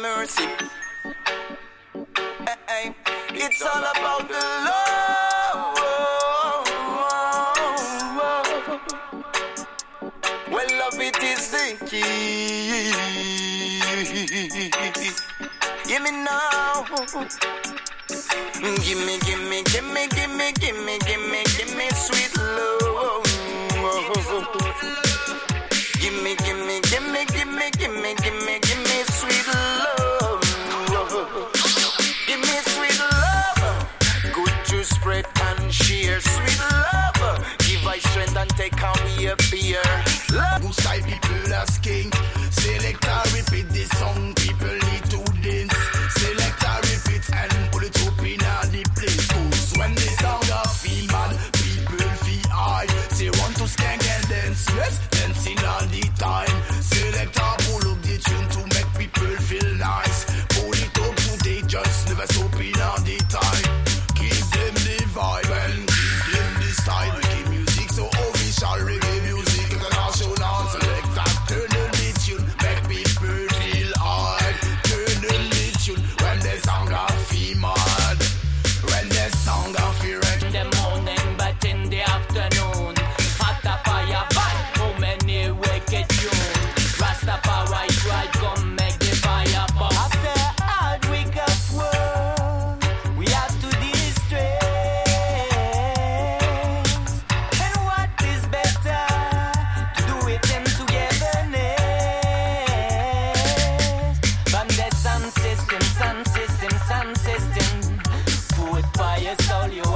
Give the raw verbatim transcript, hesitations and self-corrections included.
mercy. Hey, hey. It's all about the love. Well, love it is the key. Give me now. Give me, give me, give me, give me, give me, give me, give me sweet love. Give me, give me, give me, give me, give me, give me, give me sweet love. Give me sweet love. Good to spread and share. Sweet love. Give I strength and take away your fear. Love. Who side people asking? Select or repeat this song. People need to dance. Select or repeat and pull it up in all the place. Cause when the sound of feel mad, people feel high. Say want to skank and dance. Yes, dancing all the time. Select or pull up the tune to make people feel nice. Pull it up today, just never stop in all the time. Give them the vibe and give them the style. Reggae music so official, reggae music international. Select that, turn on the tune, make people feel high. Turn on the tune when the song of feel mad. When the song of feel red. In the morning, but in the afternoon, hot a fire, but how many wicked tunes? Rastafari tried come make the fire pop. After a hard week of work, we have to distress. And what is better to do it in togetherness? From the sun system, sun system, sun system, food fire soul you